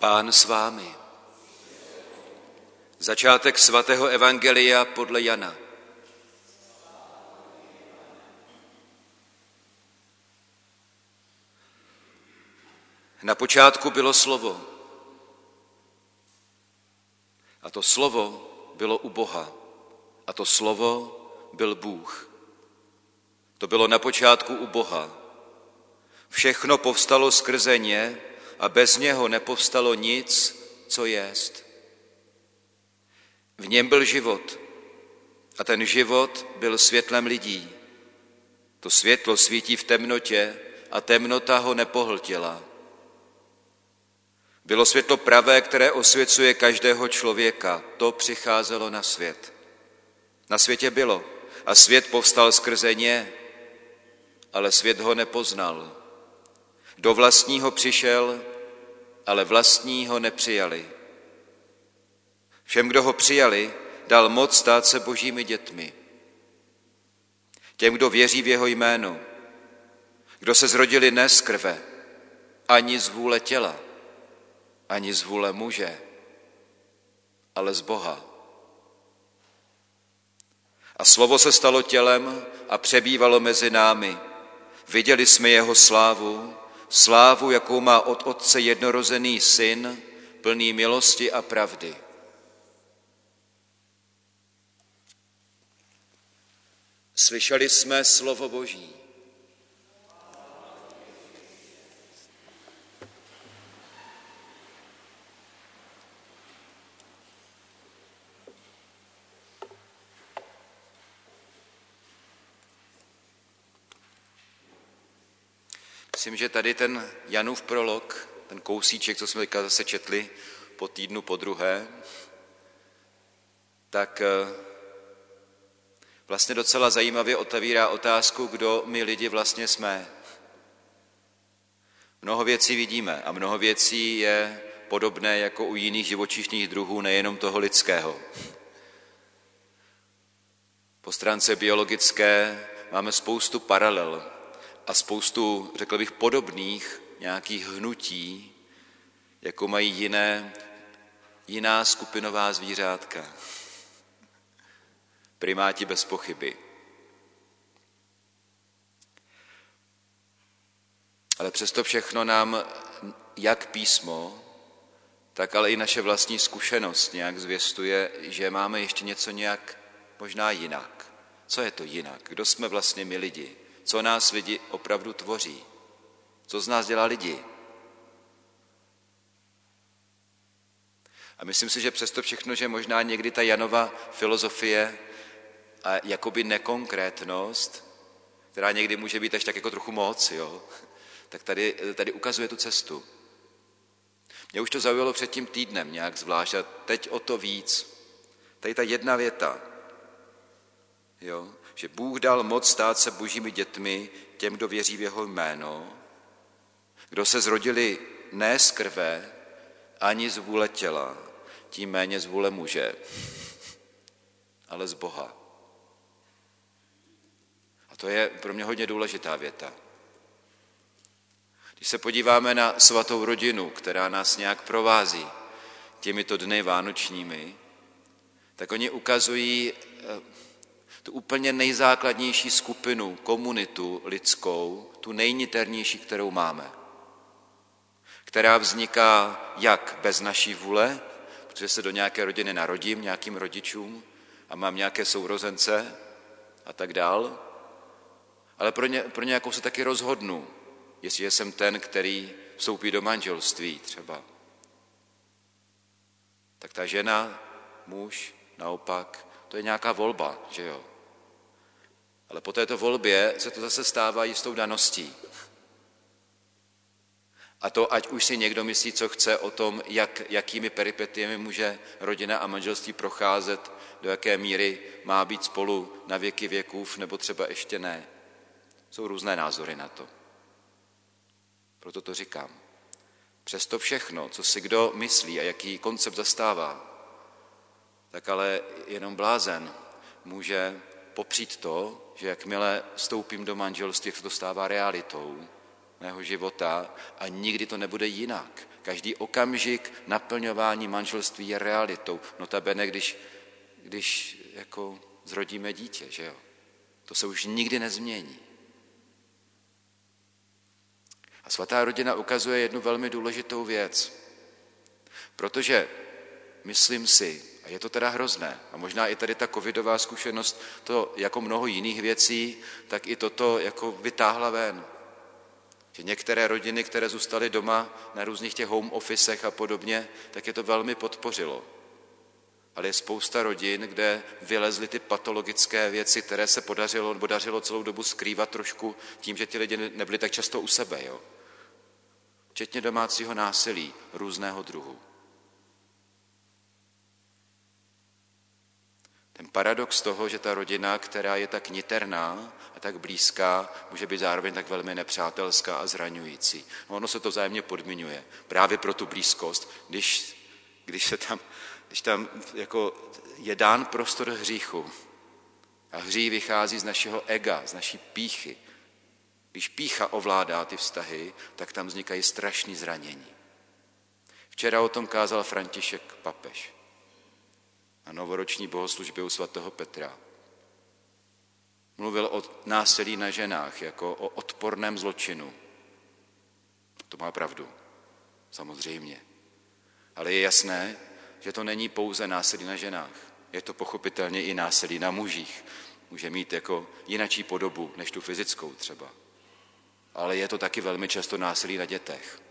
Pán s vámi. Začátek svatého evangelia podle Jana. Na počátku bylo slovo. A to slovo bylo u Boha. A to slovo byl Bůh. To bylo na počátku u Boha. Všechno povstalo skrze ně a bez něho nepovstalo nic, co jest. V něm byl život a ten život byl světlem lidí. To světlo svítí v temnotě a temnota ho nepohltila. Bylo světlo pravé, které osvěcuje každého člověka. To přicházelo na svět. Na světě bylo a svět povstal skrze ně, ale svět ho nepoznal. Do vlastního přišel, ale vlastní ho nepřijali. Všem, kdo ho přijali, dal moc stát se božími dětmi. Těm, kdo věří v jeho jméno, kdo se zrodili ne z krve, ani z vůle těla, ani z vůle muže, ale z Boha. A slovo se stalo tělem a přebývalo mezi námi. Viděli jsme jeho slávu, slávu, jakou má od Otce jednorozený syn, plný milosti a pravdy. Slyšeli jsme slovo Boží. Myslím, že tady ten Janův prolog, ten kousíček, co jsme teďka zase četli po týdnu po druhé, tak vlastně docela zajímavě otevírá otázku, kdo my lidi vlastně jsme. Mnoho věcí vidíme a mnoho věcí je podobné jako u jiných živočišných druhů, nejenom toho lidského. Po stránce biologické máme spoustu paralel a spoustu, řekl bych, podobných nějakých hnutí, jako mají jiná skupinová zvířátka. Primáti bez pochyby. Ale přesto všechno nám jak písmo, tak ale i naše vlastní zkušenost nějak zvěstuje, že máme ještě něco nějak možná jinak. Co je to jinak? Kdo jsme vlastně my lidi? Co nás lidi opravdu tvoří? Co z nás dělá lidi? A myslím si, že přesto všechno, že možná někdy ta Janova filozofie a jakoby nekonkrétnost, která někdy může být až tak jako trochu moc, jo, tak tady ukazuje tu cestu. Mě už to zaujalo před tím týdnem nějak zvlášť a teď o to víc. Tady ta jedna věta, jo, že Bůh dal moc stát se božími dětmi těm, kdo věří v jeho jméno, kdo se zrodili ne z krve, ani z vůle těla, tím méně z vůle muže, ale z Boha. A to je pro mě hodně důležitá věta. Když se podíváme na svatou rodinu, která nás nějak provází těmito dny vánočními, tak oni ukazují tu úplně nejzákladnější skupinu, komunitu lidskou, tu nejniternější, kterou máme. Která vzniká jak bez naší vůle, protože se do nějaké rodiny narodím, nějakým rodičům a mám nějaké sourozence a tak dál, ale pro nějakou se taky rozhodnu, jestliže jsem ten, který vstoupí do manželství třeba. Tak ta žena, muž, naopak, to je nějaká volba, že jo? Ale po této volbě se to zase stává jistou daností. A to, ať už si někdo myslí, co chce o tom, jakými peripetiemi může rodina a manželství procházet, do jaké míry má být spolu na věky věkův, nebo třeba ještě ne. Jsou různé názory na to. Proto to říkám. Přesto všechno, co si kdo myslí a jaký koncept zastává, tak ale jenom blázen může popřít to, že jakmile vstoupím do manželství, jak se to stává realitou, mého života a nikdy to nebude jinak. Každý okamžik naplňování manželství je realitou. Notabene, když jako zrodíme dítě, že jo? To se už nikdy nezmění. A svatá rodina ukazuje jednu velmi důležitou věc. Protože myslím si, a je to teda hrozné, a možná i tady ta covidová zkušenost to jako mnoho jiných věcí, tak i toto jako vytáhla ven. Že některé rodiny, které zůstaly doma na různých těch home officech a podobně, tak je to velmi podpořilo. Ale je spousta rodin, kde vylezly ty patologické věci, které se podařilo celou dobu skrývat trošku tím, že ti lidi nebyli tak často u sebe. Jo? Včetně domácího násilí různého druhu. Ten paradox toho, že ta rodina, která je tak niterná a tak blízká, může být zároveň tak velmi nepřátelská a zraňující. No, ono se to vzájemně podmiňuje. Právě pro tu blízkost, když tam jako je dán prostor hříchu a hřích vychází z našeho ega, z naší pýchy. Když pýcha ovládá ty vztahy, tak tam vznikají strašný zranění. Včera o tom kázal František papež na novoroční bohoslužbě u svatého Petra. Mluvil o násilí na ženách jako o odporném zločinu. To má pravdu, samozřejmě. Ale je jasné, že to není pouze násilí na ženách. Je to pochopitelně i násilí na mužích. Může mít jako jinačí podobu, než tu fyzickou třeba. Ale je to taky velmi často násilí na dětech.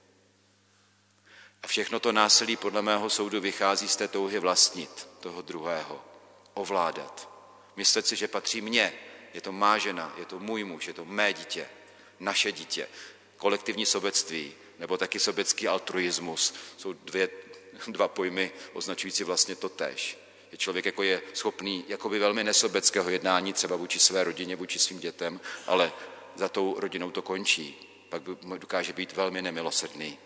A všechno to násilí podle mého soudu vychází z té touhy vlastnit toho druhého, ovládat. Myslet si, že patří mně, je to má žena, je to můj muž, je to mé dítě, naše dítě. Kolektivní sobectví nebo taky sobecký altruismus jsou dva pojmy označující vlastně totéž. Je člověk jako je schopný jakoby velmi nesobeckého jednání třeba vůči své rodině, vůči svým dětem, ale za tou rodinou to končí. Pak dokáže být velmi nemilosrdný.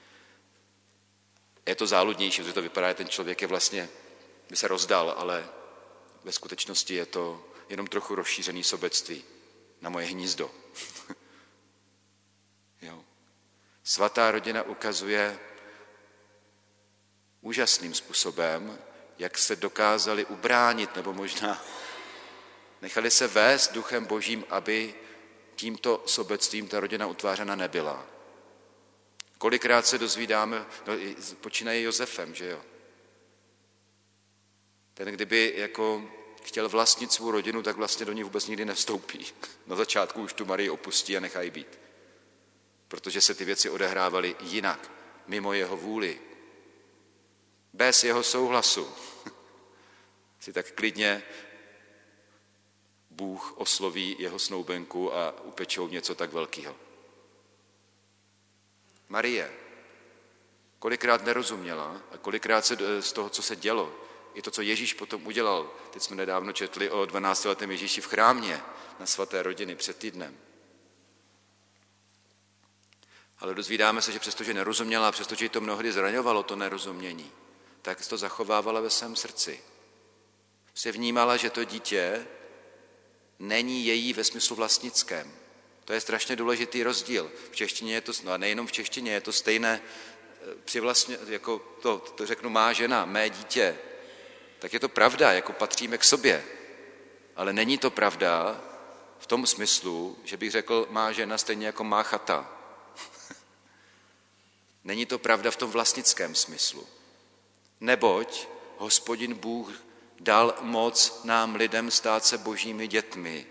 Je to záludnější, protože to vypadá, že ten člověk je vlastně, by se rozdal, ale ve skutečnosti je to jenom trochu rozšířený sobectví na moje hnízdo. Jo. Svatá rodina ukazuje úžasným způsobem, jak se dokázali ubránit, nebo možná nechali se vést duchem božím, aby tímto sobectvím ta rodina utvářena nebyla. Kolikrát se dozvídáme, počínaje Josefem, že jo? Ten, kdyby jako chtěl vlastnit svou rodinu, tak vlastně do ní vůbec nikdy nevstoupí. Na začátku už tu Marii opustí a nechají být. Protože se ty věci odehrávaly jinak, mimo jeho vůli. Bez jeho souhlasu. Si tak klidně Bůh osloví jeho snoubenku a upečou něco tak velkého. Marie kolikrát nerozuměla a kolikrát se z toho, co se dělo, i to, co Ježíš potom udělal. Teď jsme nedávno četli o 12letém Ježíši v chrámě na svaté rodiny před týdnem. Ale dozvídáme se, že přestože nerozuměla a přestože ji to mnohdy zraňovalo, to nerozumění, tak to zachovávala ve svém srdci. Se vnímala, že to dítě není její ve smyslu vlastnickém. To je strašně důležitý rozdíl. V češtině je to, no a nejenom v češtině, je to stejné, jako to řeknu má žena, mé dítě, tak je to pravda, jako patříme k sobě. Ale není to pravda v tom smyslu, že bych řekl, má žena stejně jako má chata. Není to pravda v tom vlastnickém smyslu. Neboť Hospodin Bůh dal moc nám lidem stát se božími dětmi.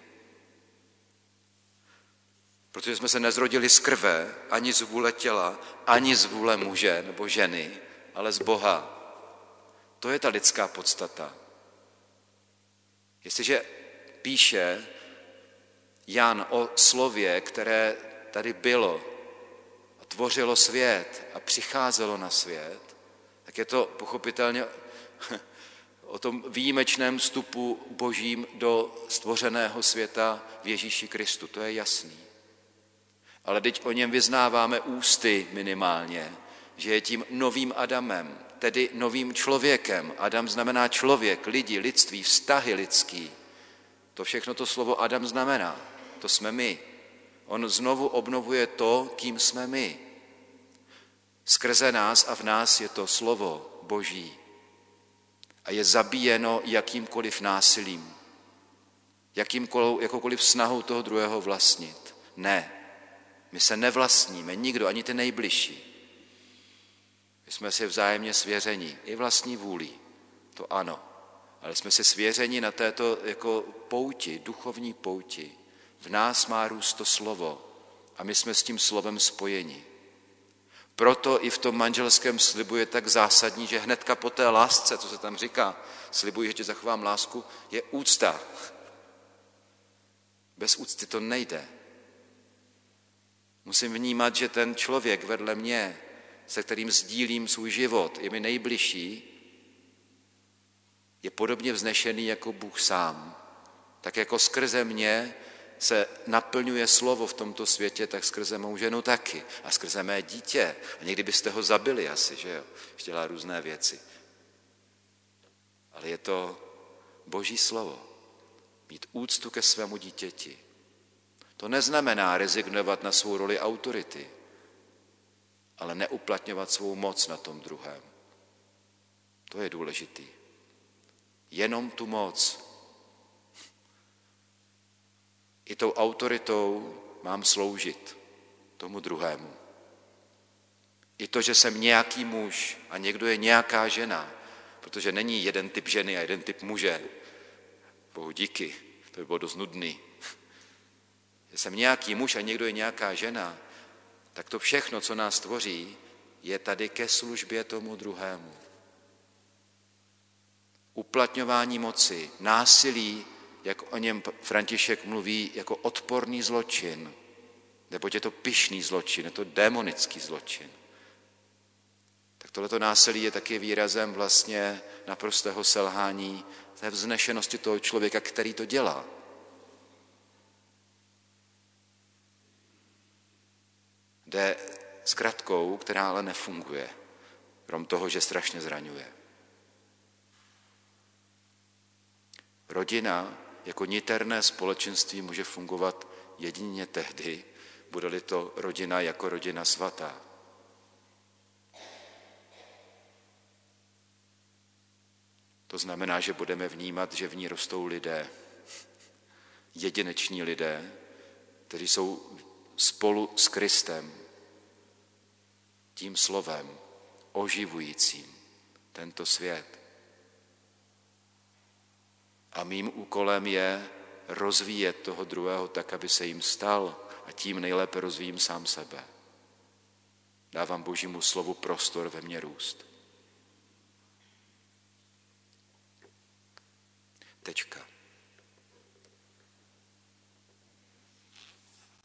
Protože jsme se nezrodili z krve, ani z vůle těla, ani z vůle muže nebo ženy, ale z Boha. To je ta lidská podstata. Jestliže píše Jan o slově, které tady bylo a tvořilo svět a přicházelo na svět, tak je to pochopitelně o tom výjimečném vstupu božím do stvořeného světa v Ježíši Kristu. To je jasný. Ale teď o něm vyznáváme ústy minimálně, že je tím novým Adamem, tedy novým člověkem. Adam znamená člověk, lidi, lidství, vztahy lidský. To všechno to slovo Adam znamená. To jsme my. On znovu obnovuje to, kým jsme my. Skrze nás a v nás je to slovo Boží. A je zabíjeno jakýmkoliv násilím, jakoukoliv snahou toho druhého vlastnit. Ne, my se nevlastníme, nikdo, ani ty nejbližší. My jsme si vzájemně svěřeni, i vlastní vůlí, to ano, ale jsme si svěřeni na této jako pouti, duchovní pouti. V nás má růst to slovo a my jsme s tím slovem spojeni. Proto i v tom manželském slibu je tak zásadní, že hnedka po té lásce, co se tam říká, slibuji, že ti zachovám lásku, je úcta. Bez úcty to nejde. Musím vnímat, že ten člověk vedle mě, se kterým sdílím svůj život, je mi nejbližší, je podobně vznešený jako Bůh sám. Tak jako skrze mě se naplňuje slovo v tomto světě, tak skrze mou ženu taky. A skrze mé dítě. A někdy byste ho zabili asi, že jo? Ještě dělá různé věci. Ale je to Boží slovo. Mít úctu ke svému dítěti. To neznamená rezignovat na svou roli autority, ale neuplatňovat svou moc na tom druhém. To je důležitý. Jenom tu moc. I tou autoritou mám sloužit tomu druhému. I to, že jsem nějaký muž a někdo je nějaká žena, protože není jeden typ ženy a jeden typ muže. Bohu díky, to by bylo dost nudný. Že jsem nějaký muž a někdo je nějaká žena, tak to všechno, co nás tvoří, je tady ke službě tomu druhému. Uplatňování moci, násilí, jak o něm František mluví, jako odporný zločin, neboť je to pyšný zločin, je to démonický zločin. Tak tohleto násilí je taky výrazem vlastně naprostého selhání té vznešenosti toho člověka, který to dělá. Jde s kratkou, která ale nefunguje, krom toho, že strašně zraňuje. Rodina jako niterné společenství může fungovat jedině tehdy, bude-li to rodina jako rodina svatá. To znamená, že budeme vnímat, že v ní rostou lidé, jedineční lidé, kteří jsou spolu s Kristem, tím slovem oživujícím tento svět. A mým úkolem je rozvíjet toho druhého tak, aby se jim stal, a tím nejlépe rozvíjím sám sebe. Dávám Božímu slovu prostor ve mně růst. Tečka.